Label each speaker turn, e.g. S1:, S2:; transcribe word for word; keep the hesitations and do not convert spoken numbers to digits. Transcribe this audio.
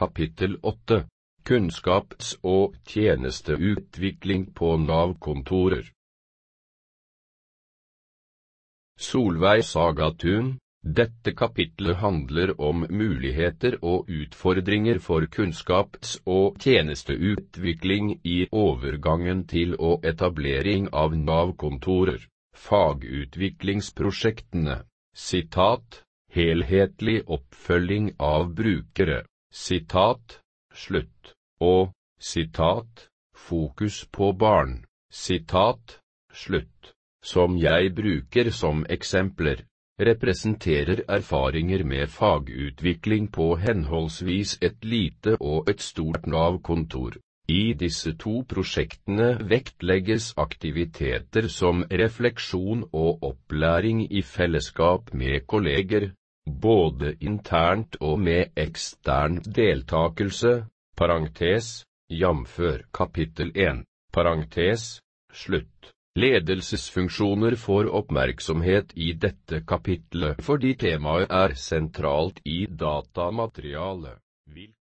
S1: Kapittel åtte. Kunnskaps- og tjenesteutvikling på Nav-kontorer. Solveig Sagatun. Dette kapitlet handler om muligheter og utfordringer for kunnskaps- og tjenesteutvikling i overgangen til og etablering av Nav-kontorer. Fagutviklingsprosjektene. Sitat. Helhetlig oppfølging av brukere. Sitat. Slutt. Og, sitat, fokus på barn. Sitat. Slutt. Som jeg bruker som eksempler, representerer erfaringer med fagutvikling på henholdsvis et lite og et stort Nav-kontor. I disse to prosjektene vektlegges aktiviteter som refleksjon og opplæring i fellesskap med kolleger, både internt og med ekstern deltakelse, parentes, jamfør kapittel én, parentes, slutt. Ledelsesfunksjoner får oppmerksomhet i dette kapitlet fordi temaet er sentralt i datamaterialet.